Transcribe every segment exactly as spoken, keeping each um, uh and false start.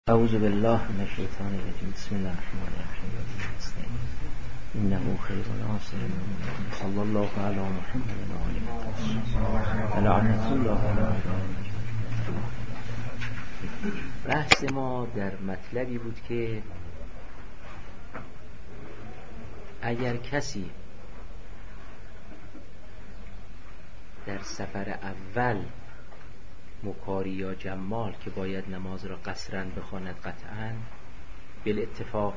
اعوذ بالله من الشیطان الرجیم. بسم الله الرحمن الرحیم. انه خیر ناصر صلی الله علی محمد و آله لعنت الله علی. بحث ما در مطلبی بود که اگر کسی در سفر اول مکاری یا جمال که باید نماز را قصرا بخواند قطعا بالاتفاق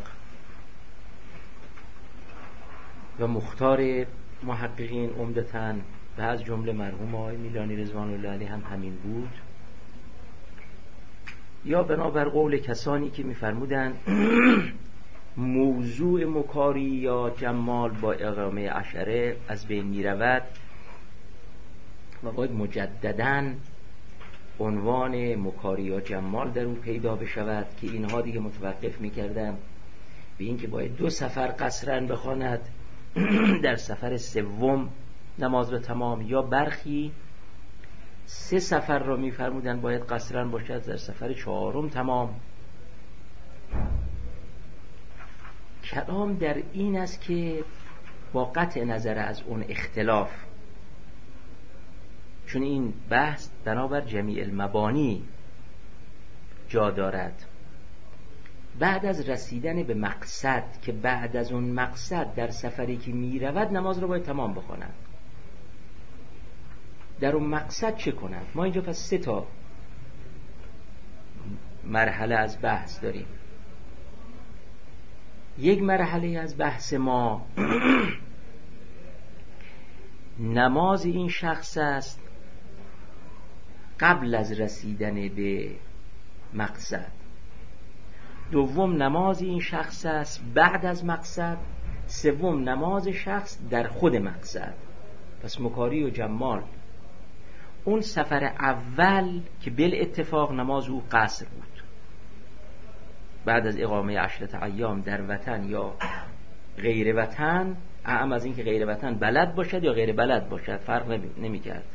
و مختار محققین عمدتاً و از جمله مرحوم آقای میلانی رضوان الله علیه هم همین بود، یا بنابر قول کسانی که می‌فرمودند موضوع مکاری یا جمال با اقامه عشره از بین می‌رود و باید مجدداً عنوان مکاری یا جمال در اون پیدا بشود که اینها دیگه متوقف می‌کردن به این که باید دو سفر قصرا بخواند، در سفر سوم نماز را تمام، یا برخی سه سفر را می‌فرمودن باید قصرا باشد، در سفر چهارم تمام. کلام در این است که با قطع نظر از اون اختلاف، چون این بحث بنابر جمیع المبانی جا دارد، بعد از رسیدن به مقصد که بعد از اون مقصد در سفری که می رود نماز رو باید تمام بخونند. در اون مقصد چه کنند؟ ما اینجا پس سه تا مرحله از بحث داریم. یک مرحله از بحث ما نماز این شخص است قبل از رسیدن به مقصد. دوم نماز این شخص است بعد از مقصد. سوم نماز شخص در خود مقصد. پس مکاری و جمال اون سفر اول که بالاتفاق نماز او قصر بود بعد از اقامه عشرة ایام در وطن یا غیر وطن، اعم از این که غیر وطن بلد باشد یا غیر بلد باشد فرق نمی کرد.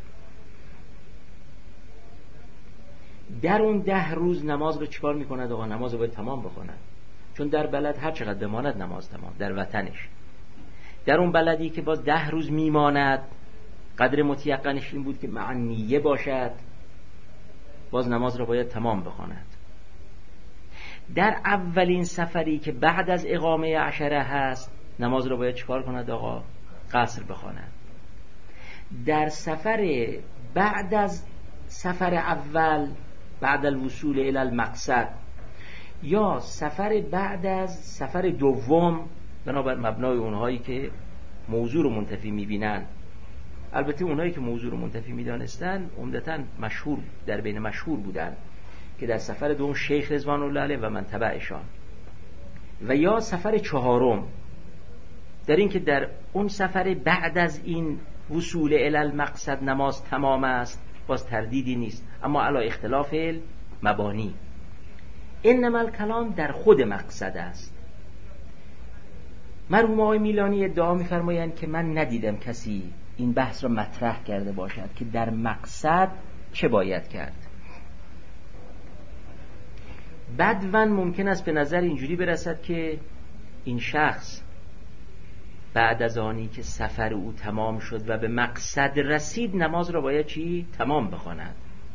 در اون ده روز نماز رو چیکار میکند؟ آقا نماز رو باید تمام بخوند، چون در بلد هر چقدر بماند نماز تمام در وطنش. در اون بلدی که باز ده روز میماند قدر متیقنش این بود که معنیه باشد، باز نماز رو باید تمام بخواند. در اولین سفری که بعد از اقامه عشره هست نماز رو باید چیکار کند؟ آقا قصر بخواند. در سفر بعد از سفر اول بعد الوصول الی المقصد یا سفر بعد از سفر دوم بنابر مبنای اونهایی که موضوع رو منتفی میبینن، البته اونهایی که موضوع رو منتفی میدانستن عمدتاً مشهور در بین مشهور بودن که در سفر دوم شیخ رضوان الله علیه و من تبعشان، و یا سفر چهارم در این که در اون سفر بعد از این وصول الی المقصد نماز تمام است، باز تردیدی نیست، اما علی اختلاف مبانی. انما الکلام در خود مقصد است. مرحوم آقای میلانی ادعا می‌فرمایند که من ندیدم کسی این بحث را مطرح کرده باشد که در مقصد چه باید کرد. بدون ممکن است به نظر اینجوری برسد که این شخص بعد از آنی که سفر او تمام شد و به مقصد رسید نماز را باید چی؟ تمام بخواند.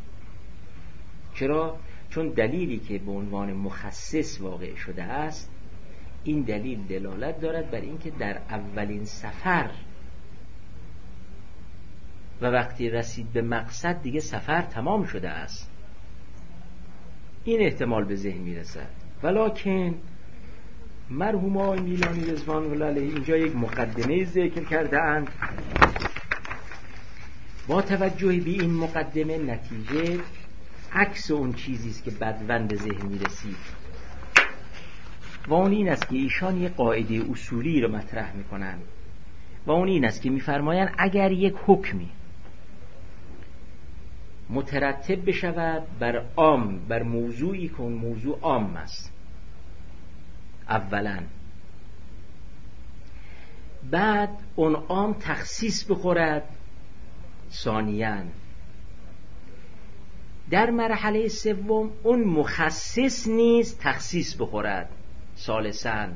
چرا؟ چون دلیلی که به عنوان مخصص واقع شده است، این دلیل دلالت دارد بر اینکه در اولین سفر و وقتی رسید به مقصد دیگه سفر تمام شده است. این احتمال به ذهن میرسد. ولکن مرحوم آقای میلانی رضوان الله علیه اینجا یک مقدمه ذکر کرده اند. با توجه به این مقدمه نتیجه عکس اون چیزی است که بدون به ذهن میرسید، و اون این است که ایشان یک قاعده اصولی رو مطرح میکنن، و اون این است که میفرمایند اگر یک حکمی مترتب بشود بر عام، بر موضوعی که اون موضوع عام است اولا، بعد اون عام تخصیص بخورد ثانیاً، در مرحله سوم اون مخصص نیز تخصیص بخورد. ثالثاً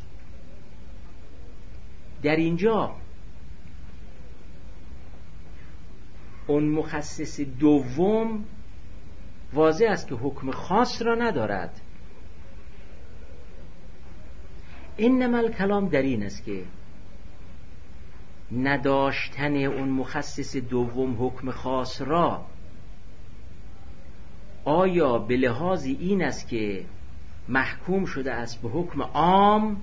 در اینجا اون مخصص دوم واضح است که حکم خاص را ندارد. انما الکلام در این است که نداشتن اون مخصص دوم حکم خاص را آیا به لحاظ این است که محکوم شده است به حکم عام،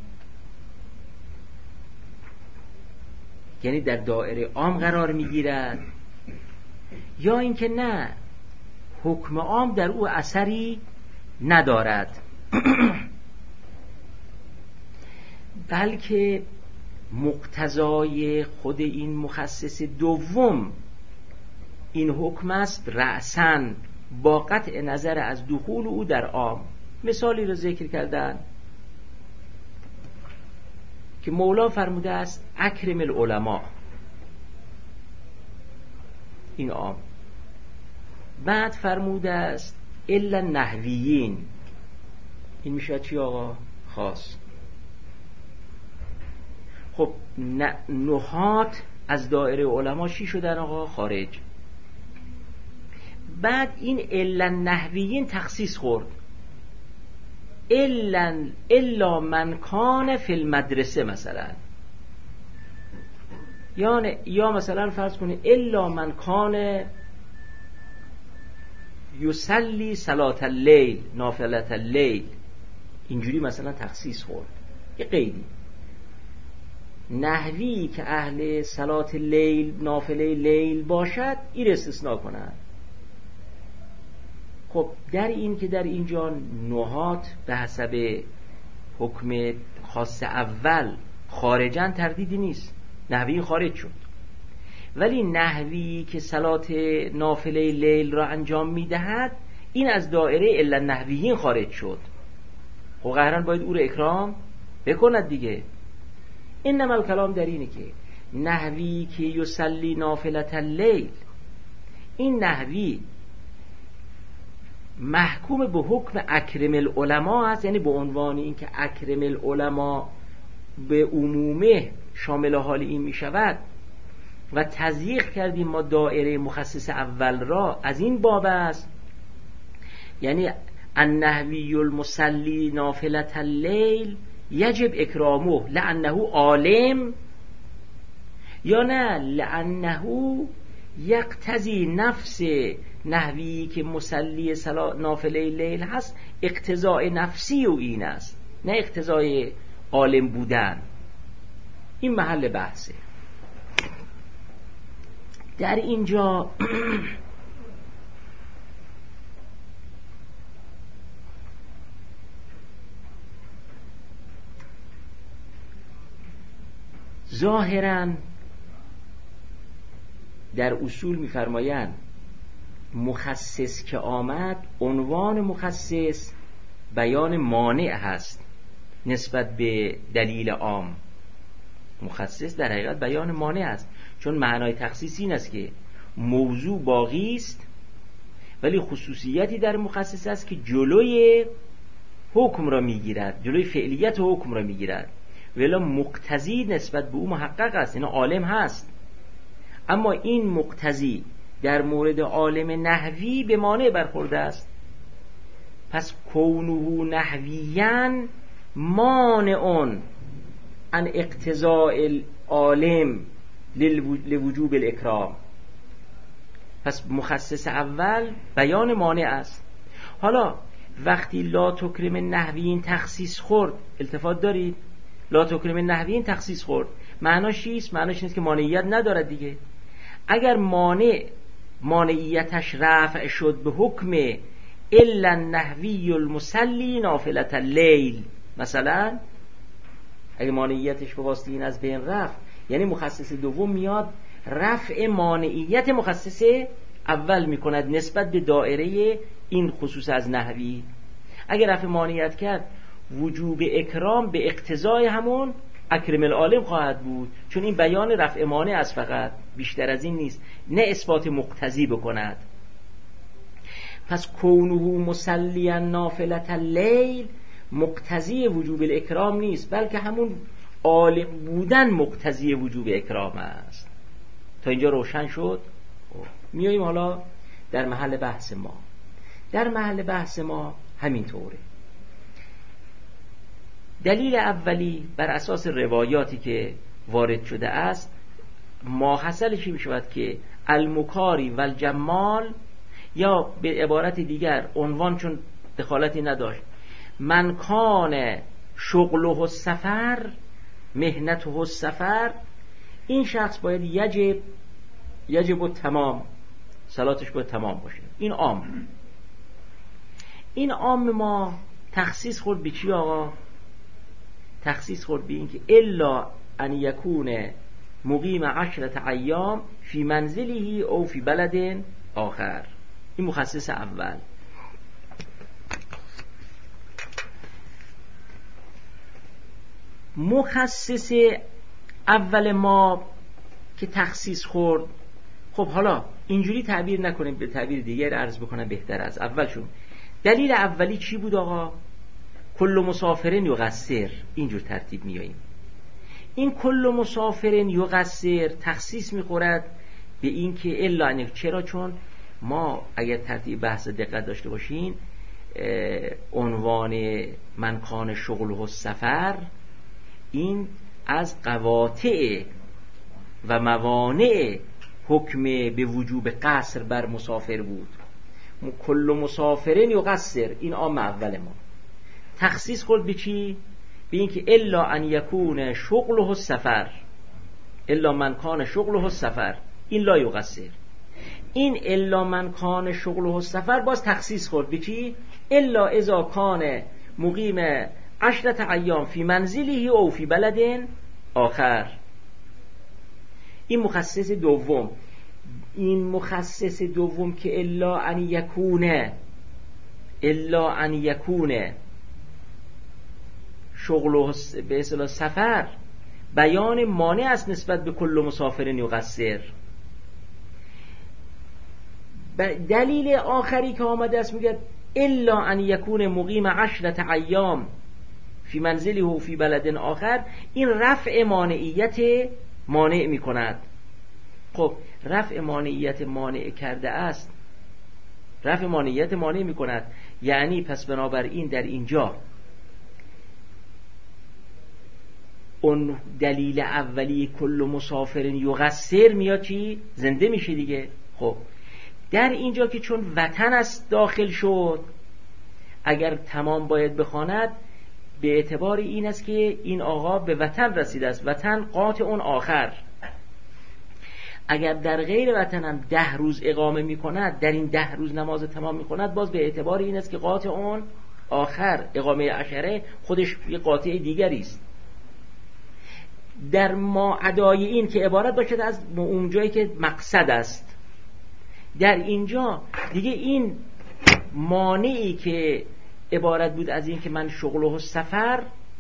یعنی در دایره عام قرار میگیرد، یا اینکه نه، حکم عام در او اثری ندارد بلکه مقتضای خود این مخصص دوم این حکم است رأساً با قطع نظر از دخول او در عام. مثالی رو ذکر کردن که مولا فرموده است اکرم العلماء، این عام. بعد فرموده است الا النحویین، این میشه چی آقا؟ خاص. خب نحات از دایره علما چی شدن آقا؟ خارج. بعد این الا النحویین تخصیص خورد، الا الا من کان فی المدرسه مثلا، یا یا مثلا فرض کنید الا من کان یصلی صلاة اللیل نافلة اللیل، اینجوری مثلا تخصیص خورد. یه قیدی نحوی که اهل صلاة اللیل نافله لیل باشد این استثناء کنند. خب در این که در اینجا نحات به حسب حکم خاص اول خارجن تردیدی نیست، نحوی خارج شد، ولی نحوی که صلات نافله لیل را انجام میدهد این از دایره الا النحویین خارج شد. خب قهرن باید او را اکرام بکند دیگه. انما الکلام در اینه که نحوی که یصلی نافله اللیل، این نحوی محکوم به حکم اکرم العلماء است، یعنی به عنوان این که اکرم العلماء به عمومه شامل حال این می شود و تضییق کردیم ما دایره مخصص اول را، از این باب است. یعنی النحوی المصلی نافلة اللیل یجب اکرامه لانه عالم، یا نه لانه یقتضی نفس نحوی که مصلی نافله لیل هست اقتضاء نفسی و این است، نه اقتضاء عالم بودن. این محل بحثه. در اینجا ظاهراً در اصول می‌فرمایند مخصص که آمد، عنوان مخصص بیان مانع هست نسبت به دلیل عام. مخصص در حقیقت بیان مانع است، چون معنای تخصیص این است که موضوع باقی است ولی خصوصیتی در مخصص است که جلوی حکم را میگیرد، جلوی فعلیت حکم را میگیرد، ولی مقتضی نسبت به او محقق است، یعنی عالم هست. اما این مقتضی در مورد عالم نحوی به مانع برخورده است، پس کونه نحویاً مانع ان اقتضاء العالم لوجوب الاکرام. پس مخصص اول بیان مانع است. حالا وقتی لا تکرم نحویین تخصیص خورد، التفات دارید؟ لا تکرم نحویین تخصیص خورد معناش چیست؟ معناش نیست که مانعیت ندارد دیگه. اگر مانع مانعیتش رفع شد به حکم الا النحوی المصلی نافلة اللیل مثلا، اگه مانعیتش به واسطه این از بین رفت، یعنی مخصص دوم میاد رفع مانعیت مخصص اول میکند نسبت به دائره این خصوص از نحوی. اگر رفع مانعیت کرد، وجوب اکرام به اقتضای همون اکرم العالم خواهد بود، چون این بیان رفع مانع است، فقط بیشتر از این نیست، نه اثبات مقتضی بکند. پس کونه مسلیا نافلة اللیل مقتضی وجوب الاکرام نیست، بلکه همون عالم بودن مقتضی وجوب اکرام است. تا اینجا روشن شد. میاییم حالا در محل بحث ما. در محل بحث ما همین طوره. دلیل اولی بر اساس روایاتی که وارد شده است، ماحصلش می شود که المکاری و الجمال، یا به عبارت دیگر عنوان چون دخالتی نداشت، من کان شغله السفر مهنته السفر، این شخص باید یجب یجب و تمام صلاتش باید تمام باشه. این عام. این عام ما تخصیص خورد به چی آقا؟ تخصیص خورد به این که الا ان یکون مقیم عشرة ایام فی منزله او فی بلد آخر. این مخصص اول. مخصص اول ما که تخصیص خورد، خب حالا اینجوری تعبیر نکنیم، به تعبیر دیگر عرض بکنم بهتر از اولشون. دلیل اولی چی بود آقا؟ کل مسافرین یقصر. اینجور ترتیب میاییم. این کل مسافرین یقصر تخصیص میخورد به این که الا، چرا؟ چون ما اگر ترتیب بحث دقت داشته باشین، عنوان من کان شغله السفر این از قواطع و موانع حکم به وجوب قصر بر مسافر بود. کل مسافرین یقصر، این عام اول ما. تخصیص خورد به چی؟ به این که الا ان یکون شغله السفر، الا من کان شغله السفر، این لا یقصر. این الا من کان شغله السفر باز تخصیص خورد به چی؟ الا اذا کان مقیم عشرة ایام فی منزله او فی بلد آخر. این مخصص دوم. این مخصص دوم که الا ان یکونه الا ان یکونه شغل به اصطلاح سفر، بیان مانع است نسبت به کل مسافرین یقصر. دلیل آخری که آمده است میگه الا ان یکون مقیم عشرة ایام فی منزله و فی بلد آخر، این رفع مانعیت مانع می کند. خب رفع مانعیت مانع کرده است، رفع مانعیت مانع می کند، یعنی پس بنابراین در اینجا اون دلیل اولی کل مسافرین یقصر میاد چی؟ زنده میشه دیگه. خب در اینجا که چون وطن است داخل شد، اگر تمام باید بخواند به اعتبار این است که این آقا به وطن رسیده است، وطن قاطع اون آخر. اگر در غیر وطن هم ده روز اقامه می کند، در این ده روز نماز تمام می کند، باز به اعتبار این است که قاطع اون آخر، اقامه عشره خودش یه قاطع دیگری است. در ما ادای این که عبارت باشد از اون جایی که مقصد است، در اینجا دیگه این مانعی که عبارت بود از این که من شغله سفر،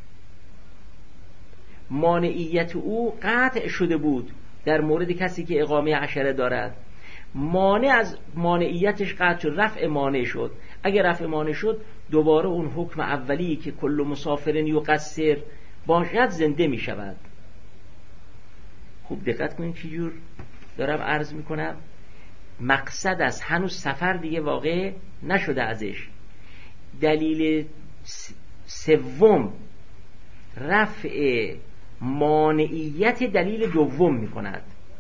مانعیت او قطع شده بود در مورد کسی که اقامه عشره دارد. مانع از مانعیتش قطع شد، رفع مانع شد. اگر رفع مانع شد، دوباره اون حکم اولی که کل مسافرین یقصر باشد زنده می شود. خوب دقت کنید چی جور دارم عرض می کنم. مقصد است، هنوز سفر دیگه واقع نشده ازش. دلیل سوم رفع مانعیت دلیل دوم می کند.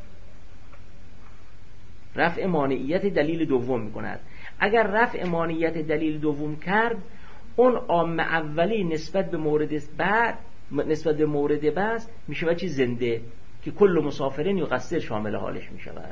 رفع مانعیت دلیل دوم می کند. اگر رفع مانعیت دلیل دوم کرد، اون عام اولی نسبت به مورد بعد، نسبت به مورد بعد می شود چی؟ زنده، که کل مسافرین یقصر شامل حالش می شود.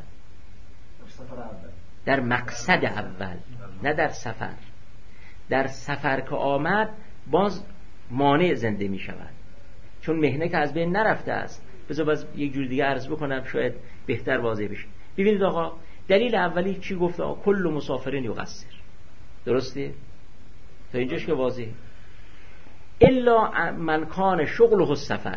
در مقصد اول، نه در سفر. در سفر که آمد باز مانع زنده می شود، چون مهنه که از بین نرفته است. بذار باز یک جور دیگه عرض بکنم شاید بهتر واضح بشه. ببینید آقا دلیل اولی چی گفت؟ آقا کل مسافرین یقصر. درسته؟ تا اینجاش که واضحه. الا من کان شغله السفر،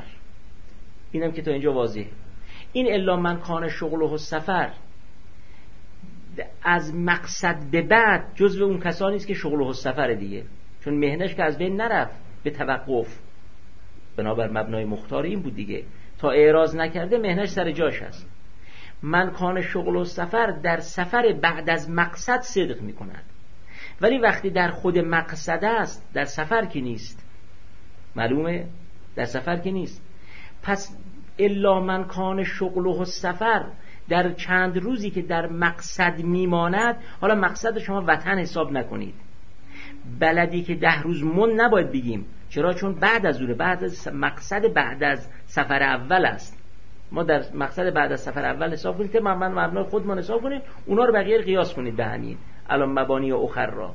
اینم که تا اینجا واضحه. این الا من کان شغله السفر از مقصد به بعد جزو اون کسانی است که شغل و سفر دیگه، چون مهنش که از بین نرفت به توقف، بنابر مبنای مختار این بود دیگه، تا اعراض نکرده مهنش سر جاش هست. من کان شغل و سفر در سفر بعد از مقصد صدق می کند، ولی وقتی در خود مقصد است در سفر که نیست. معلومه؟ در سفر که نیست. پس الا من کان شغل و سفر در چند روزی که در مقصد میماند، حالا مقصد شما وطن حساب نکنید، بلدی که ده روز من نباید بگیم. چرا؟ چون بعد از اون، بعد از مقصد بعد از سفر اول است. ما در مقصد بعد از سفر اول حساب کنید که من مبنای خودمان حساب کنید، اونا رو بقیه قیاس کنید به همین الان مبانی و اخر را.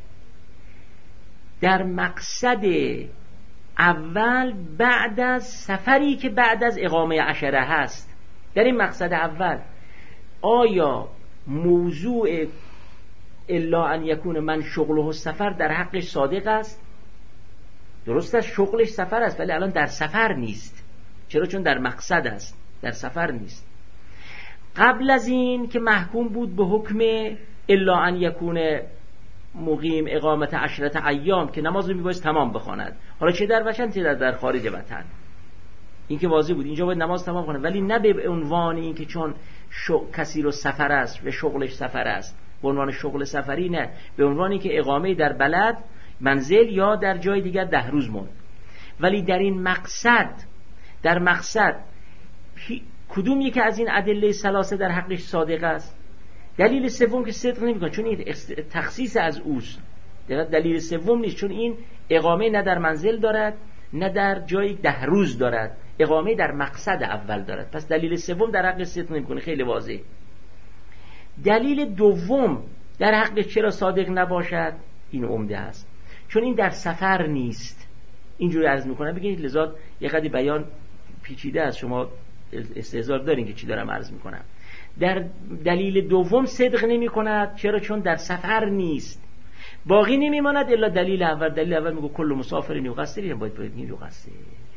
در مقصد اول بعد از سفری که بعد از اقامه عشره هست، در این مقصد اول آیا موضوع الا ان یکون من شغله سفر در حقش صادق است؟ درست است شغلش سفر است، ولی الان در سفر نیست. چرا؟ چون در مقصد است، در سفر نیست. قبل از این که محکوم بود به حکم الا ان یکون مقیم اقامت عشرت ایام که نماز رو میبایست تمام بخواند، حالا چه در وطن چه در, در خارج وطن، این که واضح بود اینجا باید نماز تمام کنه، ولی نه به عنوان این که چون کسی رو سفر است و شغلش سفر است به عنوان شغل سفری، نه، به عنوانی که اقامه در بلد منزل یا در جای دیگر ده روز موند. ولی در این مقصد، در مقصد کدوم یکی از این ادله ثلاثه در حقش صادق است؟ دلیل سوم که صدق نمی‌کنه، چون این تخصیص از اوست. دلیل سوم نیست، چون این اقامه نه در منزل دارد نه در جای ده روز دارد، اقامه در مقصد اول دارد. پس دلیل سوم در حقش صدق نمی‌کنه، خیلی واضح. دلیل دوم در حقش چرا صادق نباشد؟ این عمده است، چون این در سفر نیست. اینجوری عرض میکنم بگید، لذا یه قدری بیان پیچیده است، شما استحضار دارین که چی دارم عرض میکنم. در دلیل دوم صدق نمی کند. چرا؟ چون در سفر نیست. باقی نمیماند الا دلیل اول. دلیل اول میگه کل مسافر یقصر، باید باید نیم یقصر.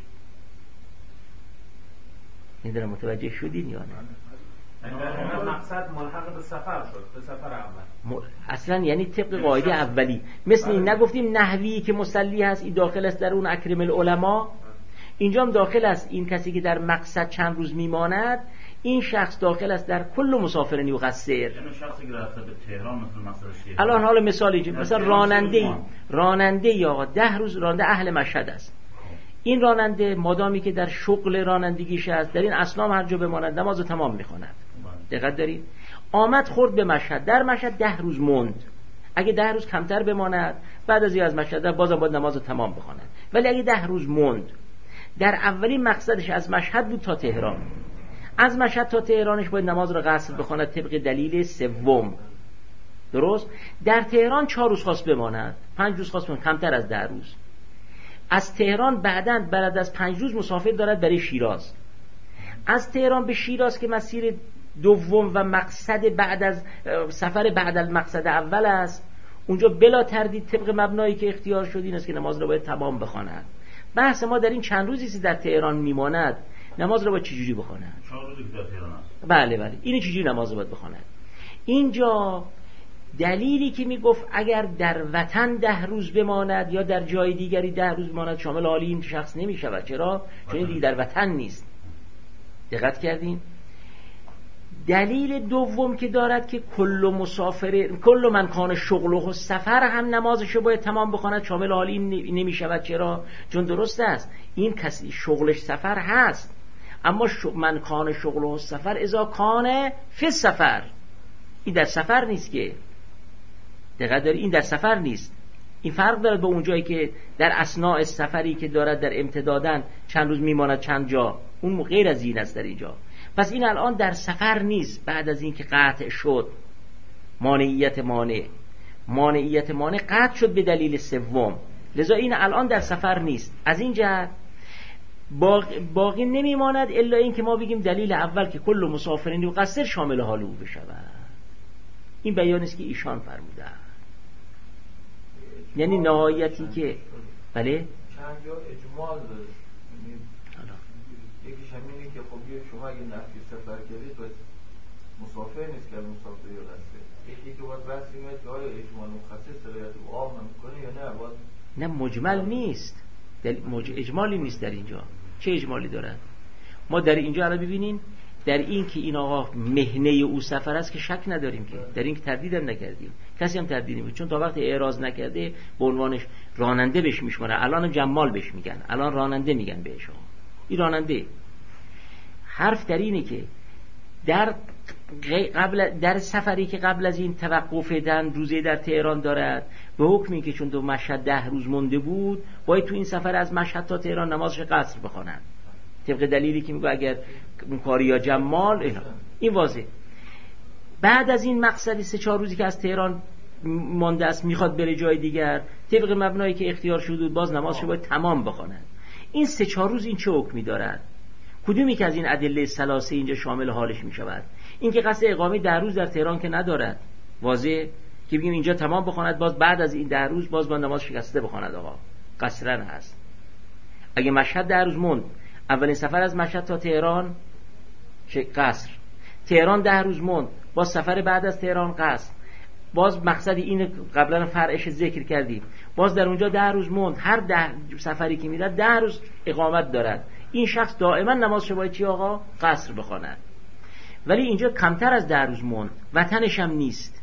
این در متوجه شدین یا نه؟ مقصد ملحق به سفر شد، به سفر اول. اصلا یعنی طبق قاعده اولی، مثل این نگفتیم نحوی که مصلی هست این داخل است در اون اکرم العلماء، اینجا هم داخل است. این کسی که در مقصد چند روز میماند، این شخص داخل است در کل مسافر یقصر. یعنی شخصی که رفته به تهران مثل مثلا شیخ، الان حالا مثال اینجا مثلا راننده راننده یا ده روز راننده اهل مشهد است، این راننده مادامی که در شغل رانندگیش است در این اسلام هر جا بماند نماز رو تمام میخواند. دقت دارید؟ آمد خورد به مشهد، در مشهد ده روز موند. اگه ده روز کمتر بماند بعد از این از مشهد بازم باید نماز رو تمام بخواند. ولی اگه ده روز موند، در اولین مقصدش از مشهد بود تا تهران، از مشهد تا تهرانش باید نماز رو قصر بخواند طبق دلیل سوم. درست؟ در تهران چهار روز خواست بماند، پنج روز خواست بماند، کمتر از ده روز. از تهران بعداً بعد از پنج روز مسافر دارد برای شیراز. از تهران به شیراز که مسیر دوم و مقصد بعد از سفر بعد از مقصد اول است، اونجا بلا تردید طبق مبنایی که اختیار شد این است که نماز رو باید تمام بخواند. بحث ما در این چند روزی که در تهران میماند نماز رو باید چجوری بخواند؟ چهار روزی که در تهران است. بله بله، این چجوری نماز رو باید بخواند؟ اینجا دلیلی که میگفت اگر در وطن ده روز بماند یا در جای دیگری ده روز بماند شامل حالی این شخص نمیشود. چرا؟ چون این دیگه در وطن نیست. دقت کردین؟ دلیل دوم که دارد که کل مسافر کل من کان شغله سفر هم نمازشو باید تمام بخواند، شامل حالی نمیشود. چرا؟ چون درست است این کسی شغلش سفر هست، اما من کان شغله سفر اذا کان فی سفر، این در سفر نیست که. دقت داری؟ این در سفر نیست. این فرق دارد با اون جایی که در اثناء سفری که دارد در امتدادن چند روز میماند چند جا، اون غیر از این است در اینجا. پس این الان در سفر نیست. بعد از این که قطع شد مانعیت مانع مانعیت مانع قطع شد به دلیل سوم، لذا این الان در سفر نیست. از این جهت باقی, باقی نمیماند الا این که ما بگیم دلیل اول که کل مسافرین یقصر شامل حال او بشود. این بیان است که ایشان فرموده، یعنی نهایتی که بله چند جا اجمال داره. یکیش همینه که خب شما اگه نفی سفر کردید باید مسافر نیست که مسافر یقصر. یکی که باید بحثی میاد که آیا اجمال مخصص سرایت و عام نمیکنه یا نه باید نه مجمل نیست. مج... اجمالی نیست در اینجا. چه اجمالی دارد؟ ما در اینجا الان ببینین در این که این آقا مهنه او سفر است که شک نداریم که در این که تردید هم نکردیم، کسی هم تردید نمی‌کنه، چون تا وقتی اعراض نکرده به عنوانش راننده بهش میشماره. الان جمال بهش میگن، الان راننده میگن بهش. این راننده. حرف در اینه که در قبل در سفری که قبل از این توقف دن روزه در تهران دارد، به حکم این که چون تو مشهد ده روز مونده بود باید تو این سفر از مشهد تا تهران نمازش قصر بخونن، طبق دلیلی که میگه اگر اون کاری یا جمال اینا. این واضح. بعد از این مقصدی سه چهار روزی که از تهران مانده است میخواد بره جای دیگر، طبق مبنایی که اختیار شده باز نمازش باید تمام بخونن. این سه چهار روز این چه حکمی دارد؟ کدومی که از این ادله ثلاثه اینجا شامل حالش میشود؟ این که قصد اقامه ده روز در تهران که ندارد، واضح که بگیم اینجا تمام بخواند، باز بعد از این ده روز باز با نماز شکسته بخواند. آقا قصرن هست. اگه مشهد ده روز موند، اولین سفر از مشهد تا تهران قصر، تهران ده روز موند، باز سفر بعد از تهران قصر، باز مقصد این قبلا فرعش ذکر کردیم، باز در اونجا ده روز موند، هر ده سفری که میره ده روز اقامت دارد، این شخص دائما نمازش باید چی آقا؟ قصر بخواند. ولی اینجا کمتر از ده روز موند، وطنش هم نیست.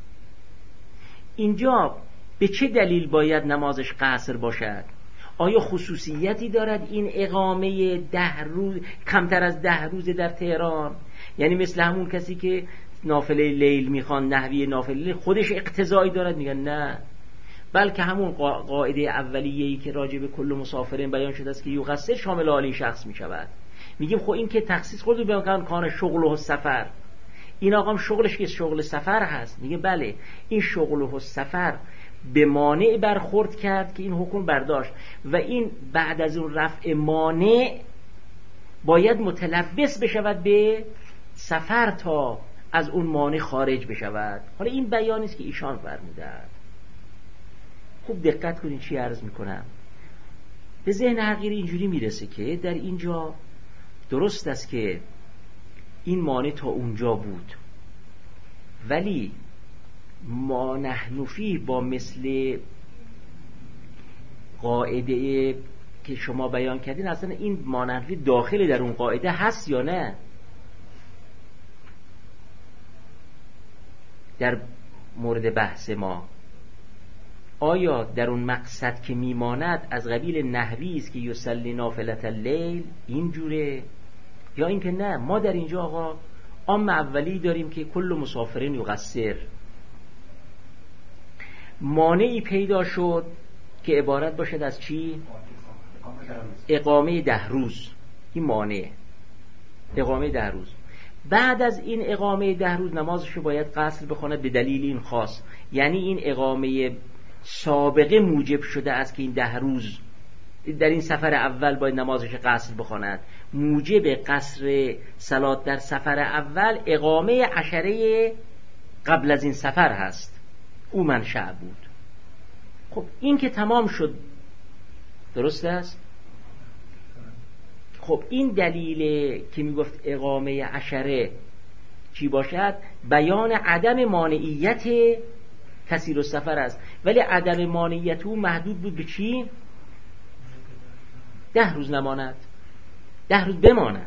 اینجا به چه دلیل باید نمازش قصر باشد؟ آیا خصوصیتی دارد این اقامه ده روز کمتر از ده روز در تهران؟ یعنی مثل همون کسی که نافله لیل میخوان، نحوی نافله لیل خودش اقتضایی دارد؟ میگن نه، بلکه همون قاعده اولیه‌ای که راجع به کل مسافرین بیان شده است که یقصر شامل حال این شخص میشود. میگیم خب این که تخصیص خود به مکان کار شغل و سفر، این آقام شغلش که شغل سفر هست، میگه بله این شغل و سفر به مانع برخورد کرد که این حکم برداشت و این بعد از اون رفع مانع باید متلبس بشود به سفر تا از اون مانع خارج بشود. حالا این بیانی است که ایشان فرمودند. خوب دقت کنید چی عرض میکنم. به ذهن حقیر اینجوری میرسه که در اینجا درست است که این مانع تا اونجا بود، ولی ما نحن فیه با مثل قاعده که شما بیان کردین اصلا این ما نحن فیه داخل در اون قاعده هست یا نه؟ در مورد بحث ما آیا در اون مقصد که میماند از قبیل نحوی است که یصلی نافلة اللیل اینجوره، یا اینکه نه ما در اینجا آقا عام اولی داریم که کل مسافرین یقصر؟ مانعی پیدا شد که عبارت باشد از چی؟ اقامه ده روز. این مانع اقامه ده روز. بعد از این اقامه ده روز نمازش رو باید قصر بخواند به دلیل این خاص، یعنی این اقامه سابقه موجب شده است که این ده روز در این سفر اول باید نمازش قصر بخواند. موجب قصر صلات در سفر اول اقامه عشره قبل از این سفر هست، او منشأ بود. خب این که تمام شد درست است. خب این دلیل که میگفت اقامه عشره چی باشد؟ بیان عدم مانعیت کثیر السفر است، ولی عدم مانعیت او محدود بود به چی؟ ده روز نماند، ده روز بماند.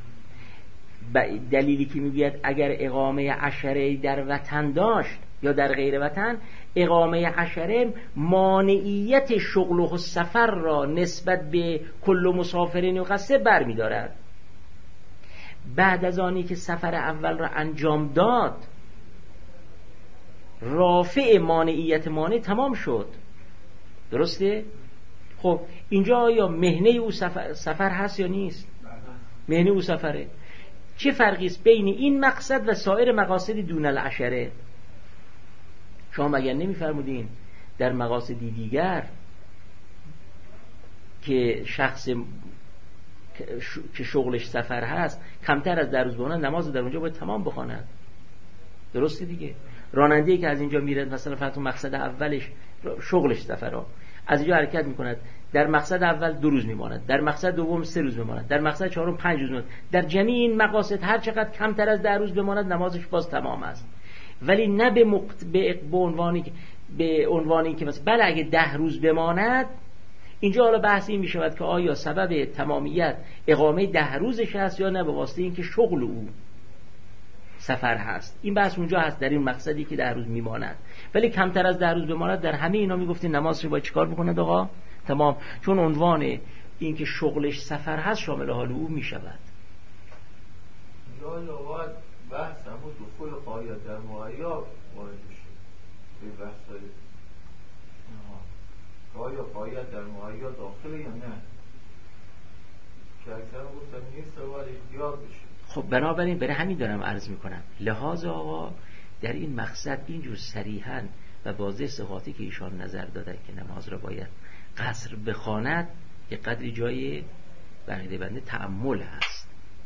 دلیلی که میگوید اگر اقامه عشره در وطن داشت یا در غیر وطن، اقامه عشره مانعیت شغل و سفر را نسبت به کل مسافرین و قصه بر می دارد. بعد از آنی که سفر اول را انجام داد رافع مانعیت مانع تمام شد. درسته؟ خب اینجا آیا مهنه او سفر, سفر هست یا نیست؟ مهنه او سفره. چه فرقی است بین این مقصد و سایر مقاصد دون العشره؟ شما مگر نمی‌فرمودین در مقاصدی دیگر که شخص که شغلش سفر هست کمتر از در روز بخواند نماز در اونجا باید تمام بخواند؟ درسته دیگه. راننده‌ای که از اینجا میره مثلا فرض مقصد اولش شغلش سفر ها، از اینجا حرکت میکند، در مقصد اول دو روز میماند، در مقصد دوم سه روز میماند، در مقصد چهارم پنج روز میماند، در جمعی این مقاصد هر چقدر کمتر از ده روز بماند نمازش باز تمام است. ولی نه به مقت... به عنوانی که به عنوانی که مثلا بله اگه ده روز بماند، اینجا حالا بحث این میشود که آیا سبب تمامیت اقامه ده روزش هست یا نه به واسطه اینکه شغل او سفر هست. این بحث اونجا هست در این مقصدی که ده روز میماند. ولی کمتر از ده روز بماند در همه اینا میگفتین نماز رو باید چیکار بکنه آقا؟ تمام. چون عنوان این که شغلش سفر هست شامل حال او میشود. یا لغات بحث همون دخول قایت در مغیا وارد بشه به بحثای آیا قایت در مغیا داخله یا نه که اکثر گفتم نیست و باید احتیاط بشه. خب بنابراین برای همین دارم عرض میکنم لحاظا آقا در این مقصد اینجور صریحاً و واضح صحاتی که ایشان نظر دادن که نماز را باید قصر بخواند یه قدری جای بقیده بنده تأمل هست.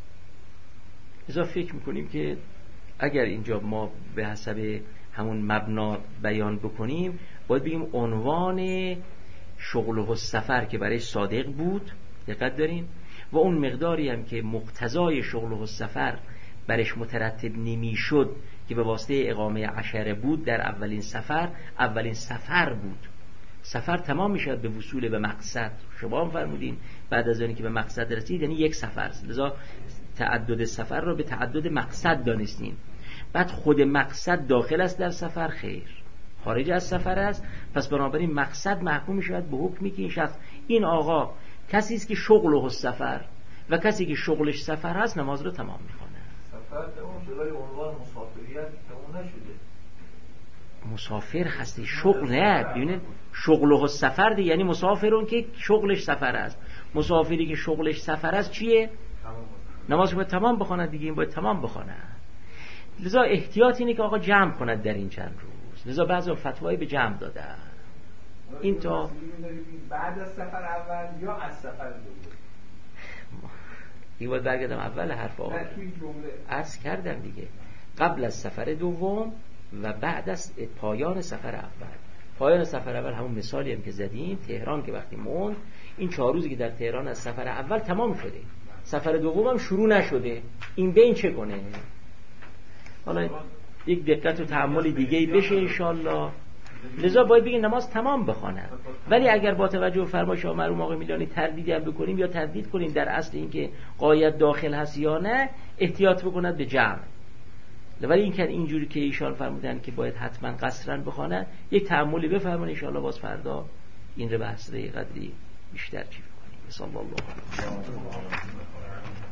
لذا فکر میکنیم که اگر اینجا ما به حسب همون مبنا بیان بکنیم باید بگیم عنوان شغل و سفر که برای صادق بود دقت دارین و اون مقداری هم که مقتضای شغل و سفر برش مترتب نمی شد که به واسطه اقامه عشره بود در اولین سفر اولین سفر بود. سفر تمام می شود به وصول به مقصد. شما هم فرمودین بعد از آنی که به مقصد رسید یعنی یک سفر است. لذا تعدد سفر را به تعدد مقصد دانستین. بعد خود مقصد داخل است در سفر خیر خارج از سفر است. پس بنابراین مقصد محکوم می شود به حکمی که این شخص این آقا کسی است که شغل و سفر و کسی که شغلش سفر هست نماز رو تمام میکنه. سفر تمام شده ولی عنوان مسافریت تمام نشده. مسافر هستی شغل نه ببینید شغل و سفر دی یعنی مسافرون که شغلش سفر است. مسافری که شغلش سفر است چیه؟ نماز رو باید تمام بخواند دیگه. این باید تمام بخواند. لذا احتیاط اینه که آقا جمع کند در این چند روز. لذا بعضی فتوایی به جمع دادن. این تا بعد از سفر اول یا از سفر دوم؟ این باید برگردم اول حرف آقا عرض کردم دیگه قبل از سفر دوم و بعد از پایان سفر اول. پایان سفر اول همون مثالی هم که زدیم تهران که وقتی موند این چهار روزی که در تهران از سفر اول تمام شده سفر دوم هم شروع نشده این بین چه کنه؟ حالا یک دقت و تأمل دیگه بشه انشالله. لذا باید بگیم نماز تمام بخواند. ولی اگر با توجه به فرمایش مرحوم آقای میلانی تردیدی هم بکنیم یا تردید کنیم در اصل اینکه قایت داخل هست یا نه احتیاط بکند به جمع. ولی این که اینجوری که ایشان فرمودن که باید حتما قصرا بخواند یک تأملی بفرمایید ان شاءالله باز فردا این رو بحث قدری بیشتر چی کنیم. صلی الله علیه و آله.